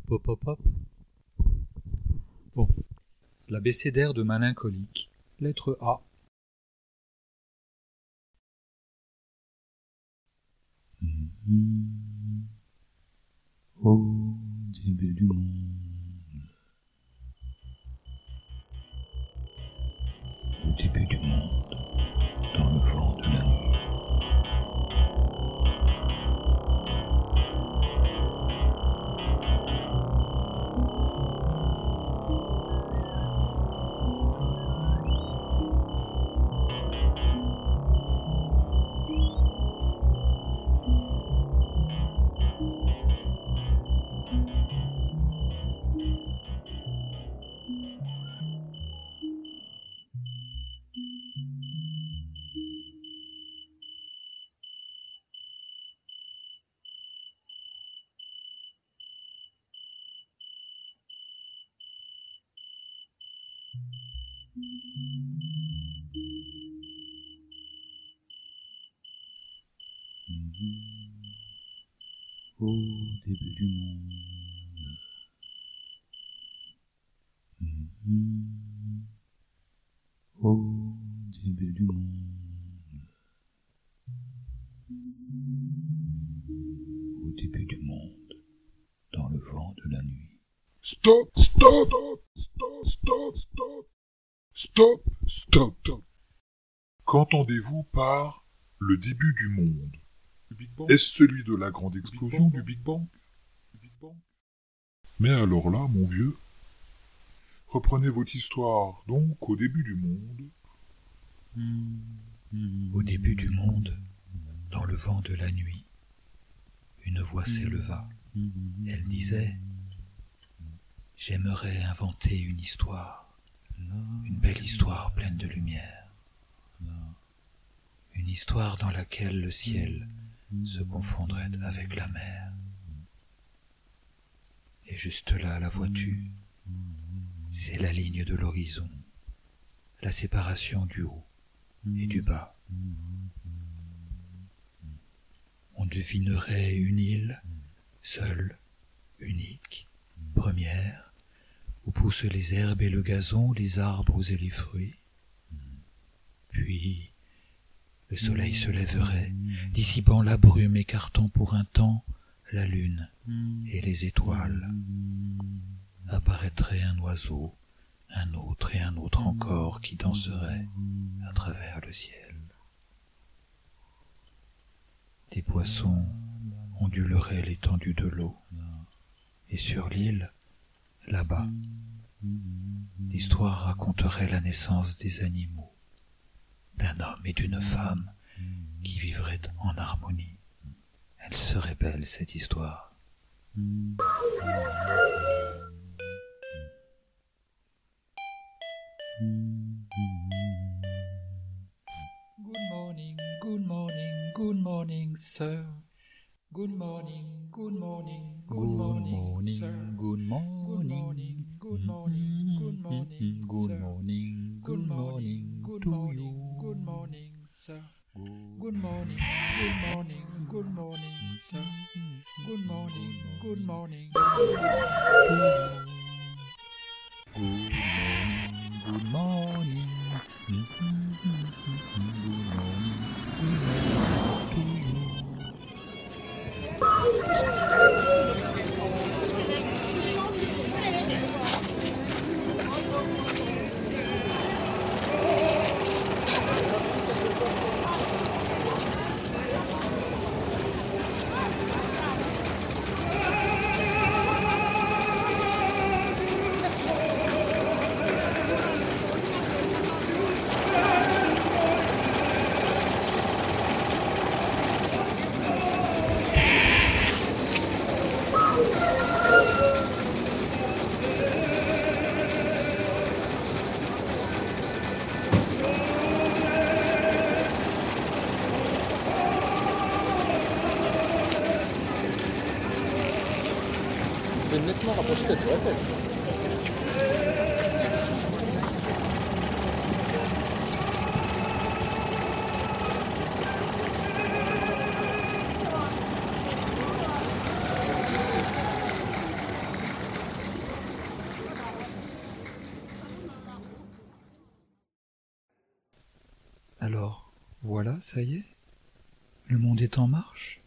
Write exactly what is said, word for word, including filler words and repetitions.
Pop, pop, pop. Bon. L'abécédaire de Malincolique. Lettre A. Mmh. Au début du monde, au début du monde, dans le vent de la nuit. Au début du monde, mmh. Au début du monde, au début du monde, dans le vent de la nuit. Stop, stop, stop, stop, stop, stop, stop, stop. Qu'entendez-vous par le début du monde? Est-ce celui de la grande explosion du Big Bang? Mais alors là, mon vieux, reprenez votre histoire donc au début du monde. Au début du monde, dans le vent de la nuit, une voix s'éleva. Elle disait: j'aimerais inventer une histoire, une belle histoire pleine de lumière, une histoire dans laquelle le ciel se confondrait avec la mer. Et juste là, la vois-tu, c'est la ligne de l'horizon, la séparation du haut et du bas. On devinerait une île, seule, unique, première, où poussent les herbes et le gazon, les arbres et les fruits. Puis le soleil se lèverait, dissipant la brume, écartant pour un temps la lune et les étoiles. Apparaîtrait un oiseau, un autre et un autre encore qui danserait à travers le ciel. Des poissons onduleraient l'étendue de l'eau, et sur l'île, là-bas, l'histoire raconterait la naissance des animaux, d'un homme et d'une femme qui vivraient en harmonie. Elle serait belle, cette histoire. Good morning, good morning, good morning, sir. Good morning, good morning, good morning, sir. Good morning, Good morning, good morning, good morning, good sir. morning, Good good morning, morning good to morning, you. good morning, sir. Good morning, good morning, good morning, sir. Good morning, good morning. Good morning, good morning, good morning, good morning to you. C'est nettement rapproché de la tour Eiffel. Alors, voilà, ça y est, le monde est en marche.